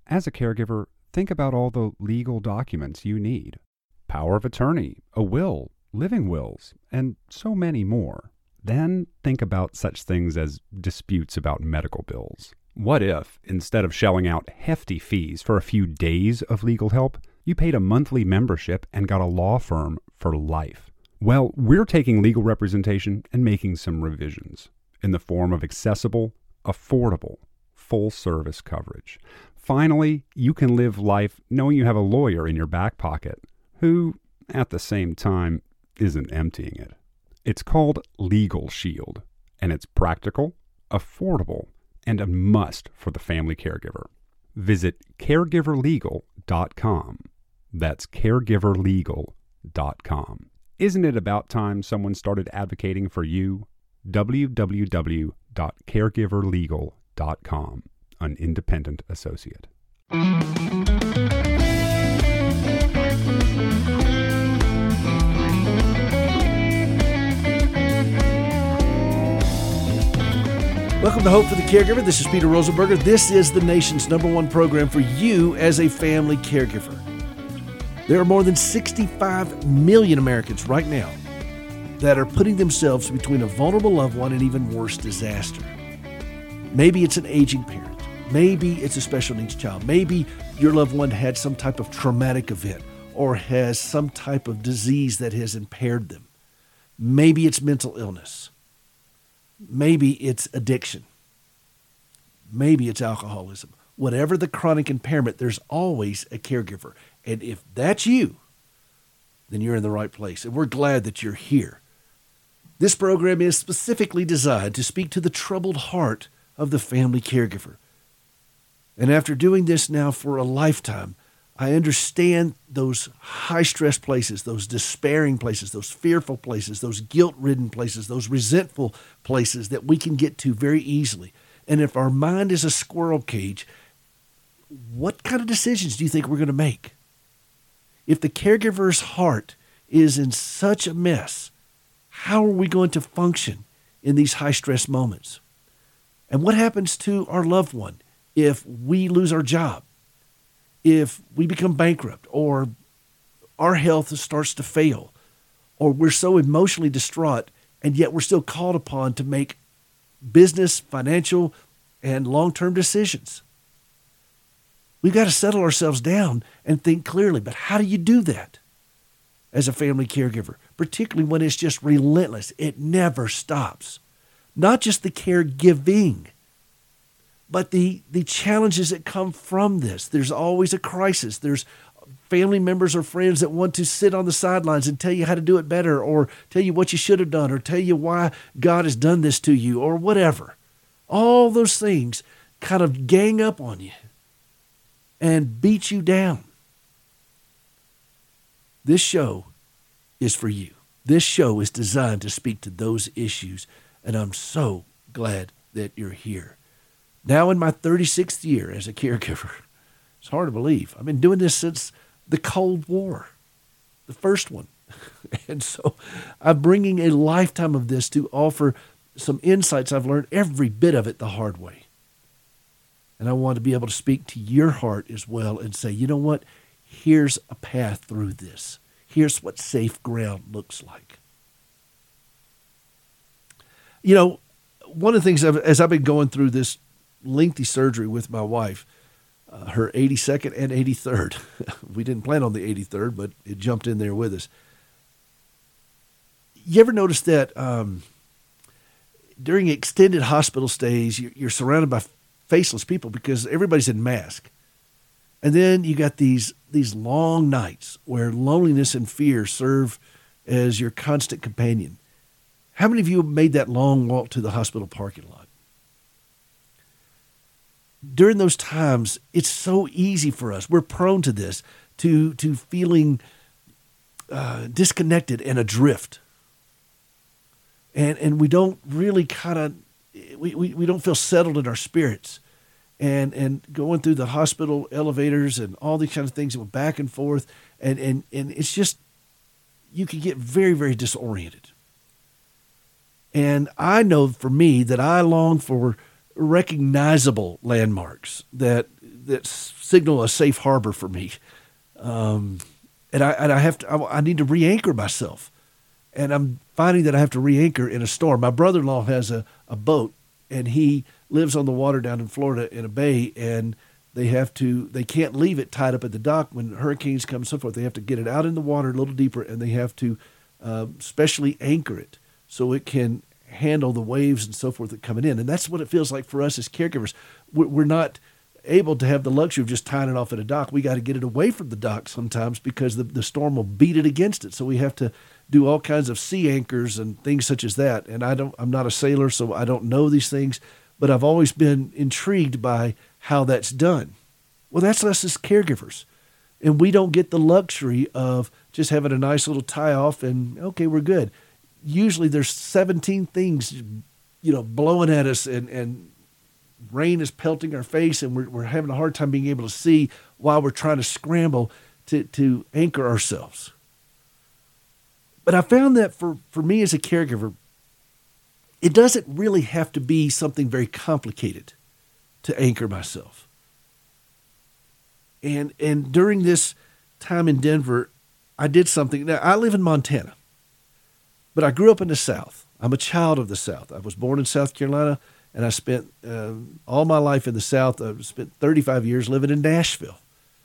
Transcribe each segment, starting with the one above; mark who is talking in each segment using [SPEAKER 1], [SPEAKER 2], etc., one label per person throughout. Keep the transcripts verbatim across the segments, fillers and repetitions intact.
[SPEAKER 1] As a caregiver, think about all the legal documents you need. Power of attorney, a will, living wills, and so many more. Then think about such things as disputes about medical bills. What if, instead of shelling out hefty fees for a few days of legal help, you paid a monthly membership and got a law firm for life? Well, we're taking legal representation and making some revisions in the form of accessible, affordable, full-service coverage. Finally, you can live life knowing you have a lawyer in your back pocket who, at the same time, isn't emptying it. It's called Legal Shield, and it's practical, affordable, and a must for the family caregiver. Visit caregiver legal dot com. That's caregiver legal dot com. Isn't it about time someone started advocating for you? w w w dot caregiver legal dot com, an independent associate.
[SPEAKER 2] Welcome to Hope for the Caregiver. This is Peter Rosenberger. This is the nation's number one program for you as a family caregiver. There are more than sixty-five million Americans right now that are putting themselves between a vulnerable loved one and even worse, disaster. Maybe it's an aging parent. Maybe it's a special needs child. Maybe your loved one had some type of traumatic event or has some type of disease that has impaired them. Maybe it's mental illness. Maybe it's addiction. Maybe it's alcoholism. Whatever the chronic impairment, there's always a caregiver. And if that's you, then you're in the right place. And we're glad that you're here. This program is specifically designed to speak to the troubled heart of the family caregiver. And after doing this now for a lifetime, I understand those high-stress places, those despairing places, those fearful places, those guilt-ridden places, those resentful places that we can get to very easily. And if our mind is a squirrel cage, what kind of decisions do you think we're going to make? If the caregiver's heart is in such a mess, how are we going to function in these high-stress moments? And what happens to our loved one if we lose our job? If we become bankrupt, or our health starts to fail, or we're so emotionally distraught, and yet we're still called upon to make business, financial, and long-term decisions. We've got to settle ourselves down and think clearly. But how do you do that as a family caregiver, particularly when it's just relentless? It never stops. Not just the caregiving, but the, the challenges that come from this. There's always a crisis. There's family members or friends that want to sit on the sidelines and tell you how to do it better, or tell you what you should have done, or tell you why God has done this to you, or whatever. All those things kind of gang up on you and beat you down. This show is for you. This show is designed to speak to those issues, and I'm so glad that you're here. Now in my thirty-sixth year as a caregiver, it's hard to believe. I've been doing this since the Cold War, the first one. And so I'm bringing a lifetime of this to offer some insights I've learned, every bit of it the hard way. And I want to be able to speak to your heart as well and say, you know what? Here's a path through this. Here's what safe ground looks like. You know, one of the things, I've, as I've been going through this lengthy surgery with my wife, uh, her eighty-second and eighty-third. We didn't plan on the eighty-third, but it jumped in there with us. You ever notice that um, during extended hospital stays, you're, you're surrounded by faceless people because everybody's in mask. And then you got these these long nights where loneliness and fear serve as your constant companion. How many of you have made that long walk to the hospital parking lot? During those times, it's so easy for us. We're prone to this, to, to feeling uh, disconnected and adrift. And and we don't really kind of, we, we, we don't feel settled in our spirits. And and going through the hospital elevators and all these kinds of things, and back and forth. And, and, and it's just, you can get very, very disoriented. And I know for me that I long for recognizable landmarks that that signal a safe harbor for me. Um, and I and I have to I, I need to re-anchor myself, and I'm finding that I have to re-anchor in a storm. My brother-in-law has a, a boat, and he lives on the water down in Florida in a bay, and they have to they can't leave it tied up at the dock when hurricanes come and so forth. They have to get it out in the water a little deeper, and they have to uh, specially anchor it so it can handle the waves and so forth that coming in. And that's what it feels like for us as caregivers. We're, we're not able to have the luxury of just tying it off at a dock. We got to get it away from the dock sometimes because the, the storm will beat it against it. So we have to do all kinds of sea anchors and things such as that. And I don't, I'm not a sailor, so I don't know these things, but I've always been intrigued by how that's done. Well, that's us as caregivers. And we don't get the luxury of just having a nice little tie off and, okay, we're good. Usually there's seventeen things, you know, blowing at us, and, and rain is pelting our face, and we're, we're having a hard time being able to see while we're trying to scramble to, to anchor ourselves. But I found that for, for me as a caregiver, it doesn't really have to be something very complicated to anchor myself. And and during this time in Denver, I did something. Now, I live in Montana, but I grew up in the South. I'm a child of the South. I was born in South Carolina, and I spent uh, all my life in the South. I spent thirty-five years living in Nashville.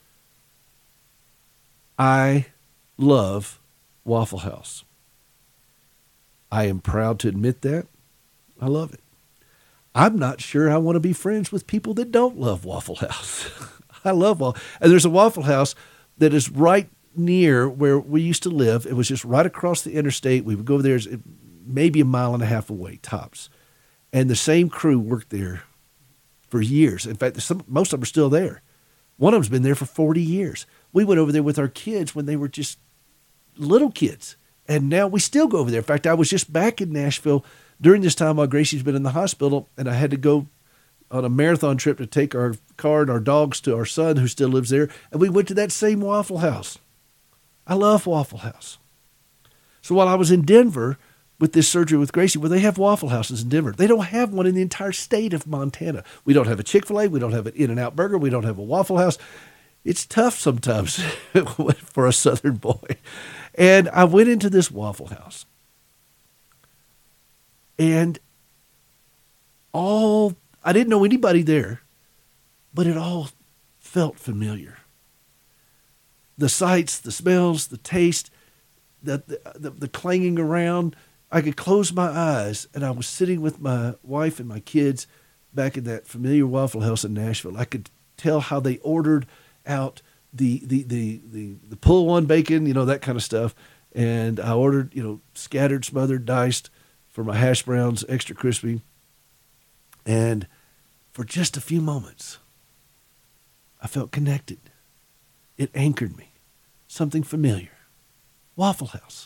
[SPEAKER 2] I love Waffle House. I am proud to admit that. I love it. I'm not sure I want to be friends with people that don't love Waffle House. I love Waffle House. And there's a Waffle House that is right near where we used to live. It was just right across the interstate. We would go over there maybe a mile and a half away, tops. And the same crew worked there for years. In fact, some, most of them are still there. One of them's been there for forty years. We went over there with our kids when they were just little kids. And now we still go over there. In fact, I was just back in Nashville during this time while Gracie's been in the hospital, and I had to go on a marathon trip to take our car and our dogs to our son who still lives there. And we went to that same Waffle House. I love Waffle House. So while I was in Denver with this surgery with Gracie, well, they have Waffle Houses in Denver. They don't have one in the entire state of Montana. We don't have a Chick-fil-A. We don't have an In-N-Out Burger. We don't have a Waffle House. It's tough sometimes for a Southern boy. And I went into this Waffle House. And all, I didn't know anybody there, but it all felt familiar. The sights, the smells, the taste, the, the, the, the clanging around. I could close my eyes, and I was sitting with my wife and my kids back in that familiar Waffle House in Nashville. I could tell how they ordered out the the the the, the pull one bacon, you know, that kind of stuff. And I ordered, you know, scattered, smothered, diced for my hash browns, extra crispy. And for just a few moments, I felt connected. It anchored me. Something familiar. Waffle House.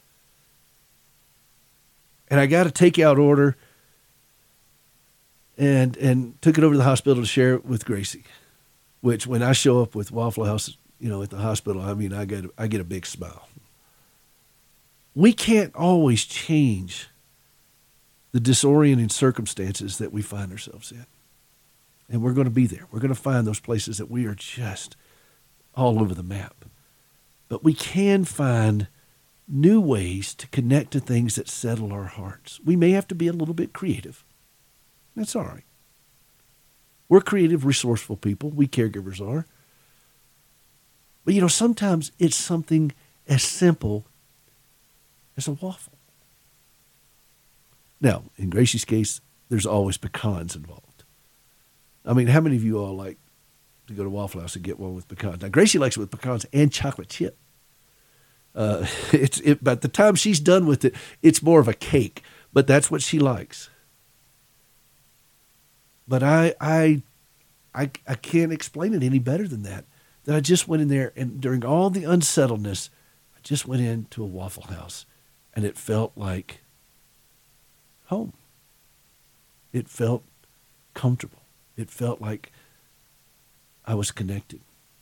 [SPEAKER 2] And I got a takeout order and and took it over to the hospital to share it with Gracie, which when I show up with Waffle House, you know, at the hospital, I mean, I get I get a big smile. We can't always change the disorienting circumstances that we find ourselves in. And we're going to be there. We're going to find those places that we are just all over the map. But we can find new ways to connect to things that settle our hearts. We may have to be a little bit creative. That's all right. We're creative, resourceful people. We caregivers are. But, you know, sometimes it's something as simple as a waffle. Now, in Gracie's case, there's always pecans involved. I mean, how many of you all like to go to Waffle House and get one with pecans? Now, Gracie likes it with pecans and chocolate chip. Uh, it's it, by the time she's done with it, it's more of a cake, but that's what she likes. But I, I, I, I can't explain it any better than that. That I just went in there, and during all the unsettledness, I just went into a Waffle House, and it felt like home. It felt comfortable. It felt like I was connected.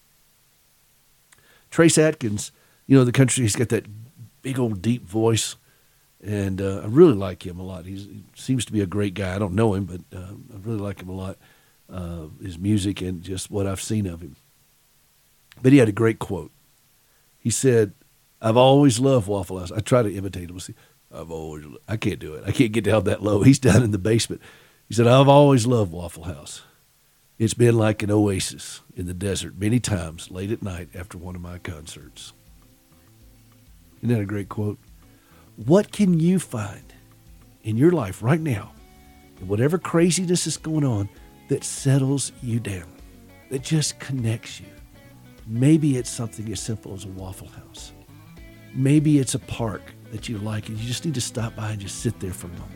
[SPEAKER 2] Trace Atkins, you know, the country, he's got that big old deep voice, and uh, I really like him a lot. He's, he seems to be a great guy. I don't know him, but uh, I really like him a lot. uh, his music and just what I've seen of him. But he had a great quote. He said, I've always loved Waffle House. I try to imitate him. I've always, I can't do it. I can't get down that low. He's down in the basement. He said, I've always loved Waffle House. It's been like an oasis in the desert many times late at night after one of my concerts. Isn't that a great quote? What can you find in your life right now, and whatever craziness is going on, that settles you down, that just connects you? Maybe it's something as simple as a Waffle House. Maybe it's a park that you like and you just need to stop by and just sit there for a moment.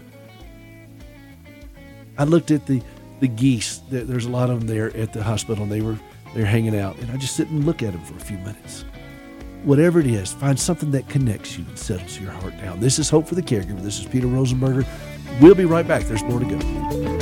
[SPEAKER 2] I looked at the, the geese. There's a lot of them there at the hospital, and they were they're hanging out, and I just sit and look at them for a few minutes. Whatever it is, find something that connects you and settles your heart down. This is Hope for the Caregiver. This is Peter Rosenberger. We'll be right back. There's more to go.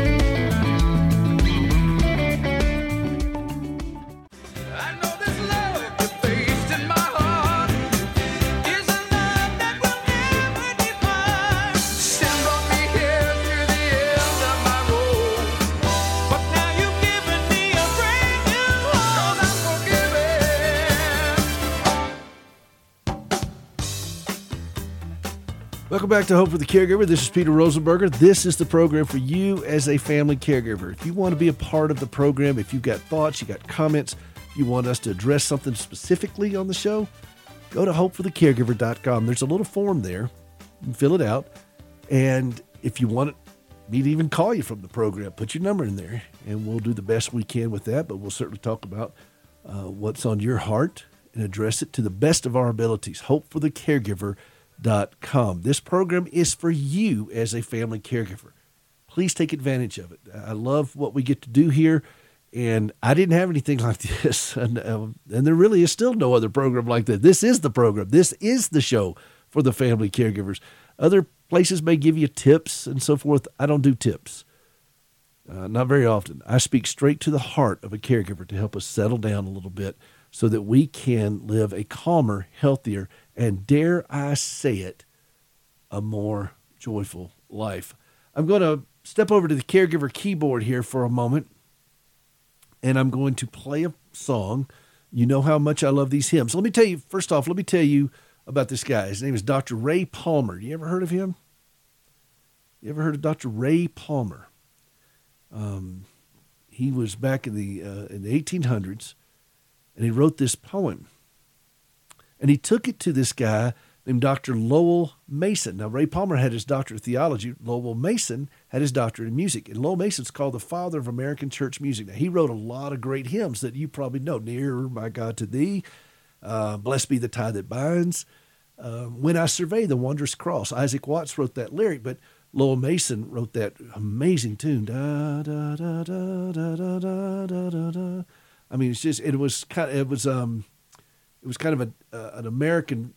[SPEAKER 2] Welcome back to Hope for the Caregiver. This is Peter Rosenberger. This is the program for you as a family caregiver. If you want to be a part of the program, if you've got thoughts, you got comments, if you want us to address something specifically on the show, go to hope for the caregiver dot com. There's a little form there. You can fill it out. And if you want me to even call you from the program, put your number in there, and we'll do the best we can with that. But we'll certainly talk about uh, what's on your heart and address it to the best of our abilities. hope for the caregiver dot com. This program is for you as a family caregiver. Please take advantage of it. I love what we get to do here, and I didn't have anything like this, and, uh, and there really is still no other program like that. This is the program. This is the show for the family caregivers. Other places may give you tips and so forth. I don't do tips. Uh, not very often. I speak straight to the heart of a caregiver to help us settle down a little bit so that we can live a calmer, healthier, and dare I say it, a more joyful life. I'm going to step over to the caregiver keyboard here for a moment, and I'm going to play a song. You know how much I love these hymns. Let me tell you, first off, let me tell you about this guy. His name is Doctor Ray Palmer. You ever heard of him? You ever heard of Doctor Ray Palmer? Um, he was back in the uh, in the eighteen hundreds, and he wrote this poem. And he took it to this guy named Doctor Lowell Mason. Now, Ray Palmer had his doctorate of theology. Lowell Mason had his doctorate in music. And Lowell Mason's called the father of American church music. Now, he wrote a lot of great hymns that you probably know. Nearer, my God, to thee. Uh, Blessed be the tie that binds. Uh, When I survey the wondrous cross. Isaac Watts wrote that lyric, but Lowell Mason wrote that amazing tune. Da, da, da, da, da, da, da, da, da, da. I mean, it's just, it was kind of, it was, um, It was kind of a, uh, an American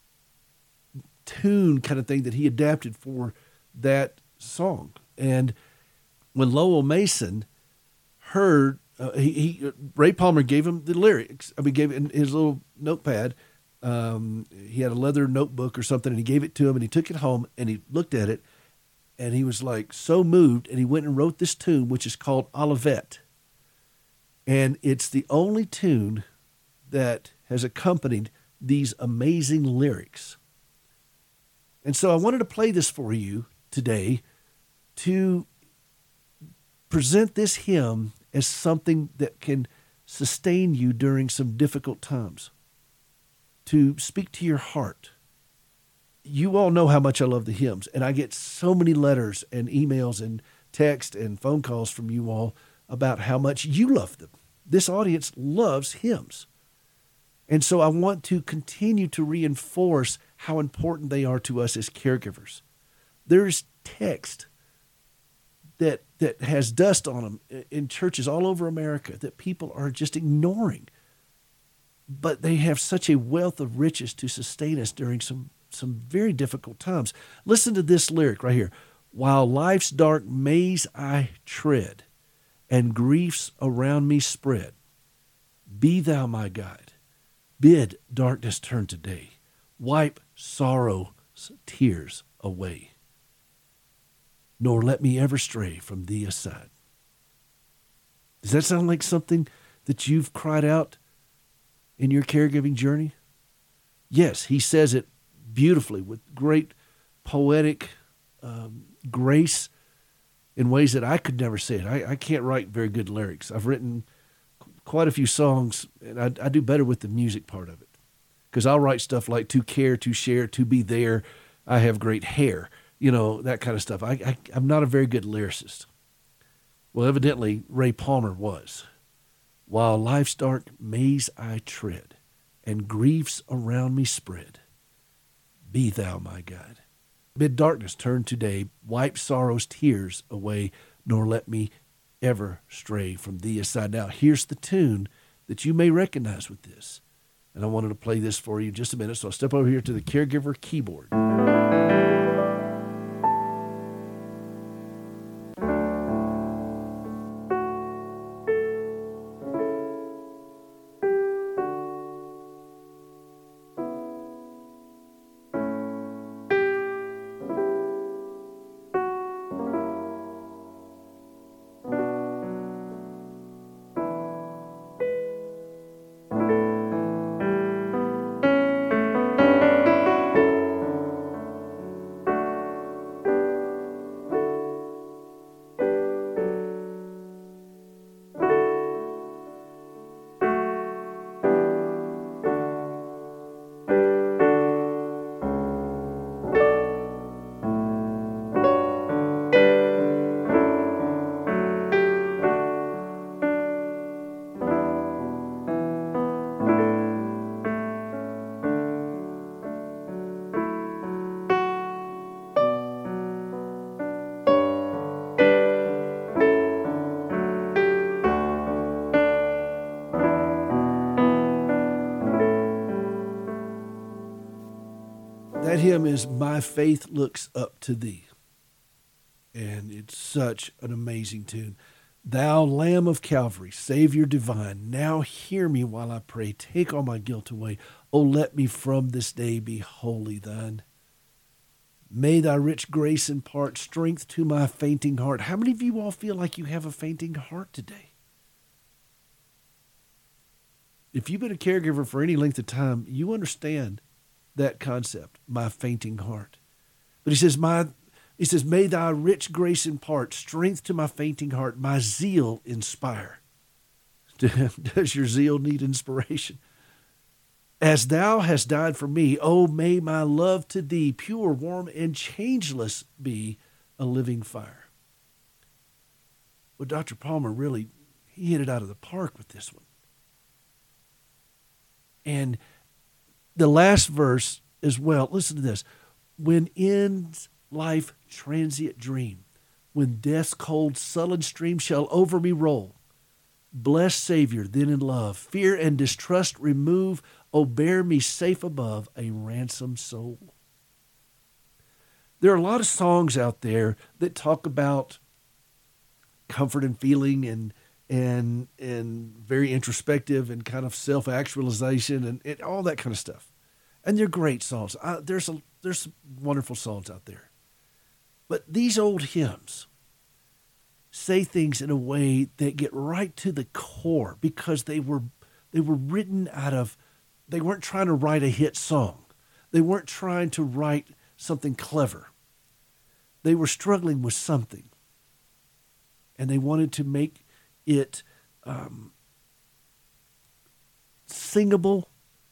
[SPEAKER 2] tune kind of thing that he adapted for that song. And when Lowell Mason heard, uh, he, he Ray Palmer gave him the lyrics. I mean, gave him his little notepad. Um, he had a leather notebook or something, and he gave it to him, and he took it home, and he looked at it, and he was like so moved, and he went and wrote this tune, which is called Olivet. And it's the only tune that has accompanied these amazing lyrics. And so I wanted to play this for you today to present this hymn as something that can sustain you during some difficult times, to speak to your heart. You all know how much I love the hymns, and I get so many letters and emails and text and phone calls from you all about how much you love them. This audience loves hymns. And so I want to continue to reinforce how important they are to us as caregivers. There's text that that has dust on them in churches all over America that people are just ignoring. But they have such a wealth of riches to sustain us during some, some very difficult times. Listen to this lyric right here. While life's dark maze I tread, and griefs around me spread, be thou my guide. Bid darkness turn to day. Wipe sorrow's tears away. Nor let me ever stray from thee aside. Does that sound like something that you've cried out in your caregiving journey? Yes, he says it beautifully with great poetic um, grace in ways that I could never say it. I, I can't write very good lyrics. I've written quite a few songs, and I, I do better with the music part of it. Because I'll write stuff like to care, to share, to be there. I have great hair, you know, that kind of stuff. I, I, I'm not a very good lyricist. Well, evidently, Ray Palmer was. While life's dark maze I tread, and griefs around me spread, be thou my guide. Mid darkness turn to day, wipe sorrow's tears away, nor let me ever stray from thee aside. Now, here's the tune that you may recognize with this. And I wanted to play this for you in just a minute, so I'll step over here to the caregiver keyboard. That hymn is My Faith Looks Up to Thee. And it's such an amazing tune. Thou Lamb of Calvary, Savior divine, now hear me while I pray. Take all my guilt away. Oh, let me from this day be wholly thine. May thy rich grace impart strength to my fainting heart. How many of you all feel like you have a fainting heart today? If you've been a caregiver for any length of time, you understand that concept, my fainting heart. But he says, my, he says, may thy rich grace impart strength to my fainting heart, my zeal inspire. Does your zeal need inspiration? As thou hast died for me, oh, may my love to thee, pure, warm, and changeless, be a living fire. Well, Doctor Palmer really, he hit it out of the park with this one. And the last verse as well, listen to this. When ends life transient dream, when death's cold sullen stream shall over me roll, blessed Savior, then in love, fear and distrust remove, oh, bear me safe above a ransomed soul. There are a lot of songs out there that talk about comfort and feeling and and and very introspective and kind of self-actualization and, and all that kind of stuff. And they're great songs. Uh, there's a, there's some wonderful songs out there. But these old hymns say things in a way that get right to the core because they were they were written out of, they weren't trying to write a hit song. They weren't trying to write something clever. They were struggling with something. And they wanted to make it um, singable,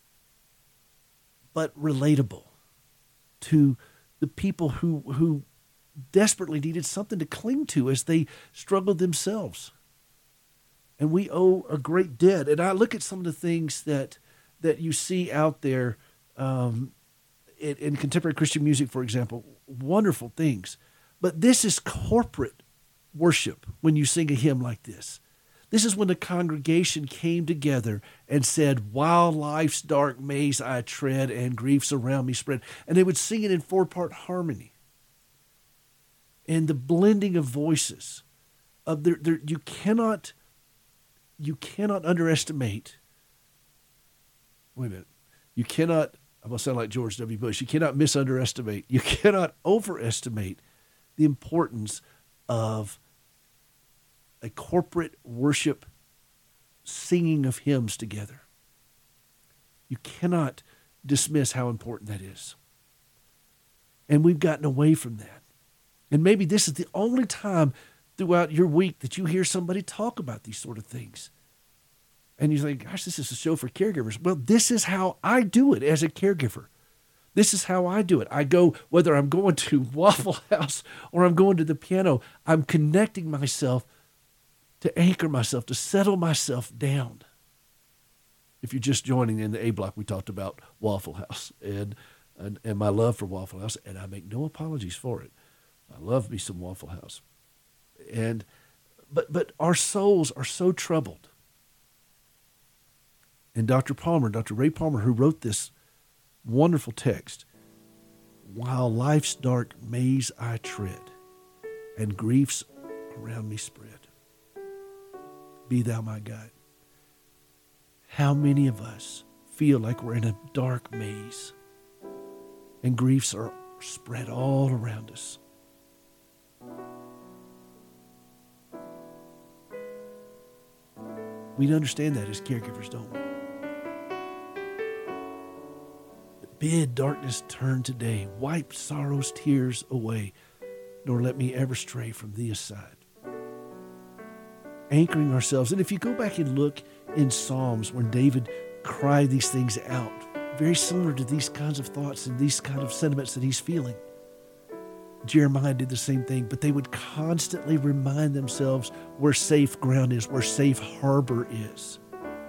[SPEAKER 2] but relatable to the people who who desperately needed something to cling to as they struggled themselves. And we owe a great debt. And I look at some of the things that that you see out there um, in, in contemporary Christian music, for example, wonderful things. But this is corporate worship when you sing a hymn like this. This is when the congregation came together and said, while life's dark maze I tread and griefs around me spread. And they would sing it in four-part harmony. And the blending of voices. Of their, their, you cannot, you cannot underestimate, wait a minute, you cannot, I'm going to sound like George W. Bush, you cannot misunderestimate, you cannot overestimate the importance of a corporate worship singing of hymns together. You cannot dismiss how important that is. And we've gotten away from that. And maybe this is the only time throughout your week that you hear somebody talk about these sort of things. And you think, gosh, this is a show for caregivers. Well, this is how I do it as a caregiver. This is how I do it. I go, whether I'm going to Waffle House or I'm going to the piano, I'm connecting myself to anchor myself, to settle myself down. If you're just joining in the A block, we talked about Waffle House and, and, and my love for Waffle House, and I make no apologies for it. I love me some Waffle House. And but but our souls are so troubled. And Doctor Palmer, Doctor Ray Palmer, who wrote this wonderful text, while life's dark maze I tread, and griefs around me spread, be thou my guide. How many of us feel like we're in a dark maze and griefs are spread all around us? We understand that as caregivers, don't we? Bid darkness turn today, wipe sorrow's tears away, nor let me ever stray from thee aside. Anchoring ourselves. And if you go back and look in Psalms when David cried these things out, very similar to these kinds of thoughts and these kind of sentiments that he's feeling. Jeremiah did the same thing, but they would constantly remind themselves where safe ground is, where safe harbor is.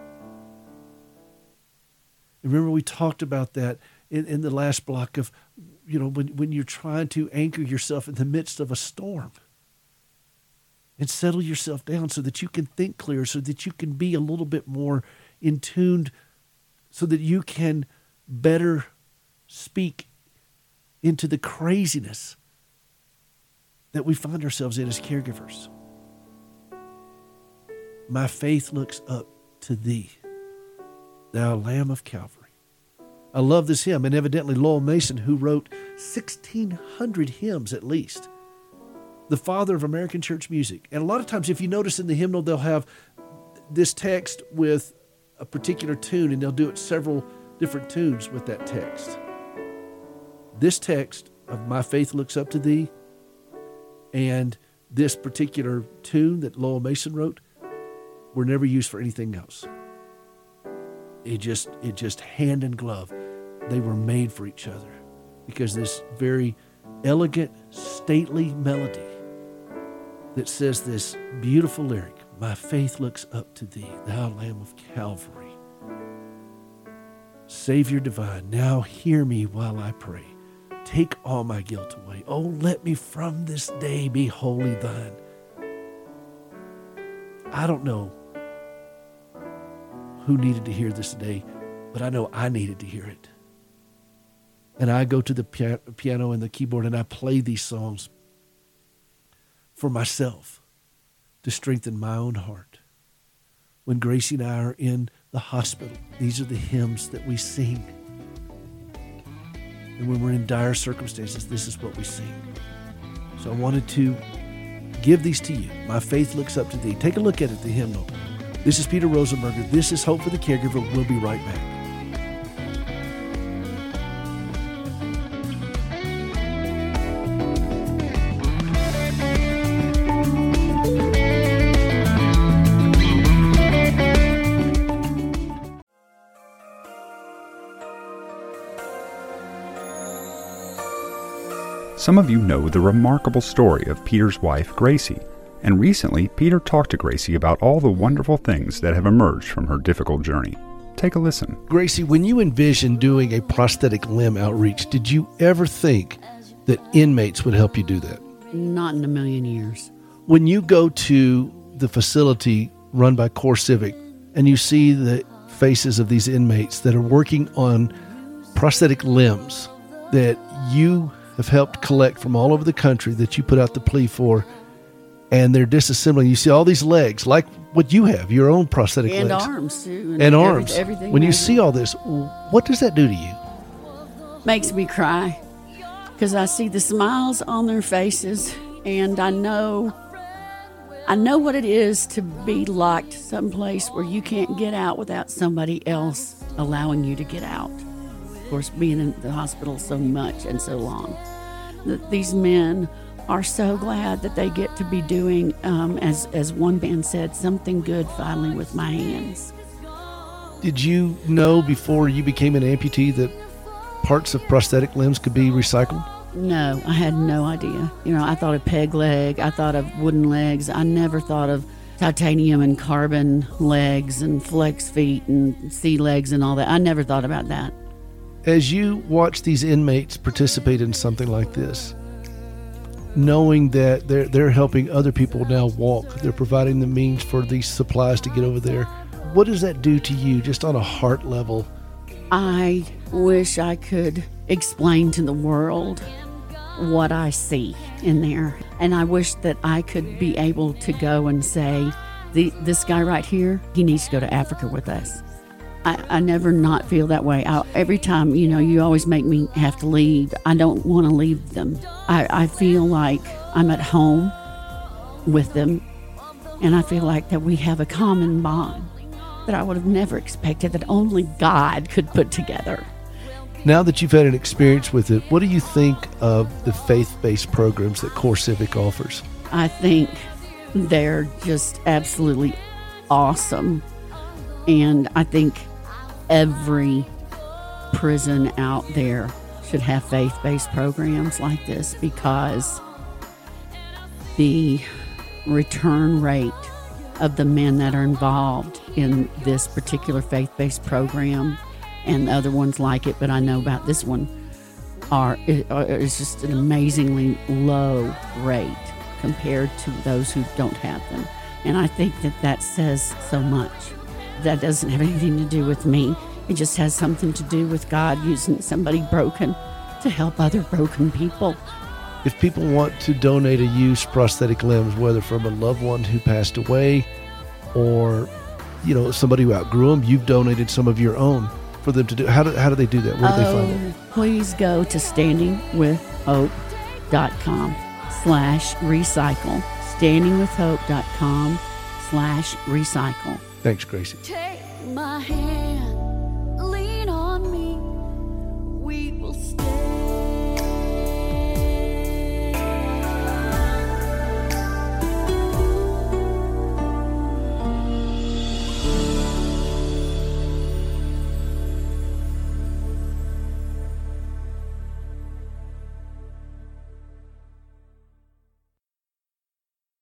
[SPEAKER 2] Remember, we talked about that in, in the last block of, you know, when, when you're trying to anchor yourself in the midst of a storm and settle yourself down so that you can think clear, so that you can be a little bit more in tuned, so that you can better speak into the craziness that we find ourselves in as caregivers. My faith looks up to thee, thou Lamb of Calvary. I love this hymn, and evidently Lowell Mason, who wrote sixteen hundred hymns at least, the father of American church music. And a lot of times, if you notice in the hymnal, they'll have this text with a particular tune, and they'll do it several different tunes with that text. This text of My Faith Looks Up to Thee and this particular tune that Lowell Mason wrote were never used for anything else. It just, it just hand in glove. They were made for each other because this very elegant, stately melody that says this beautiful lyric, my faith looks up to thee, thou Lamb of Calvary. Savior divine, now hear me while I pray. Take all my guilt away. Oh, let me from this day be wholly thine. I don't know who needed to hear this today, but I know I needed to hear it. And I go to the piano and the keyboard and I play these songs for myself to strengthen my own heart. When Gracie and I are in the hospital, these are the hymns that we sing. And when we're in dire circumstances, this is what we sing. So I wanted to give these to you. My faith looks up to thee. Take a look at it, the hymnal. This is Peter Rosenberger. This is Hope for the Caregiver. We'll be right back.
[SPEAKER 1] Some of you know the remarkable story of Peter's wife, Gracie, and recently Peter talked to Gracie about all the wonderful things that have emerged from her difficult journey. Take a listen.
[SPEAKER 2] Gracie, when you envisioned doing a prosthetic limb outreach, did you ever think that inmates would help you do that?
[SPEAKER 3] Not in a million years.
[SPEAKER 2] When you go to the facility run by CoreCivic and you see the faces of these inmates that are working on prosthetic limbs that you have helped collect from all over the country that you put out the plea for, and they're disassembling. You see all these legs, like what you have, your own prosthetic
[SPEAKER 3] and
[SPEAKER 2] legs.
[SPEAKER 3] Arms, too.
[SPEAKER 2] And, and
[SPEAKER 3] every,
[SPEAKER 2] arms.
[SPEAKER 3] Everything.
[SPEAKER 2] When you see all this, what does that do to you?
[SPEAKER 3] Makes me cry because I see the smiles on their faces, and I know I know what it is to be locked someplace where you can't get out without somebody else allowing you to get out. Of course, being in the hospital so much and so long. That these men are so glad that they get to be doing, um, as, as one man said, something good finally with my hands.
[SPEAKER 2] Did you know before you became an amputee that parts of prosthetic limbs could be recycled?
[SPEAKER 3] No, I had no idea. You know, I thought of peg leg, I thought of wooden legs. I never thought of titanium and carbon legs and flex feet and sea legs and all that. I never thought about that.
[SPEAKER 2] As you watch these inmates participate in something like this, knowing that they're they're helping other people now walk, they're providing the means for these supplies to get over there, what does that do to you just on a heart level?
[SPEAKER 3] I wish I could explain to the world what I see in there. And I wish that I could be able to go and say, the, this guy right here, he needs to go to Africa with us. I, I never not feel that way. I, every time, you know, you always make me have to leave. I don't want to leave them. I, I feel like I'm at home with them, and I feel like that we have a common bond that I would have never expected, that only God could put together.
[SPEAKER 2] Now that you've had an experience with it, what do you think of the faith-based programs that CoreCivic offers?
[SPEAKER 3] I think they're just absolutely awesome. And I think every prison out there should have faith-based programs like this, because the return rate of the men that are involved in this particular faith-based program and other ones like it, but I know about this one, are is just an amazingly low rate compared to those who don't have them. And I think that that says so much. That doesn't have anything to do with me. It just has something to do with God using somebody broken to help other broken people.
[SPEAKER 2] If people want to donate a used prosthetic limbs, whether from a loved one who passed away or, you know, somebody who outgrew them, you've donated some of your own for them to do. How do, how do they do that? Where do
[SPEAKER 3] oh,
[SPEAKER 2] they find it?
[SPEAKER 3] Please go to standingwithhope.com slash recycle. standingwithhope.com slash recycle.
[SPEAKER 2] Thanks, Gracie.
[SPEAKER 4] Take my hand.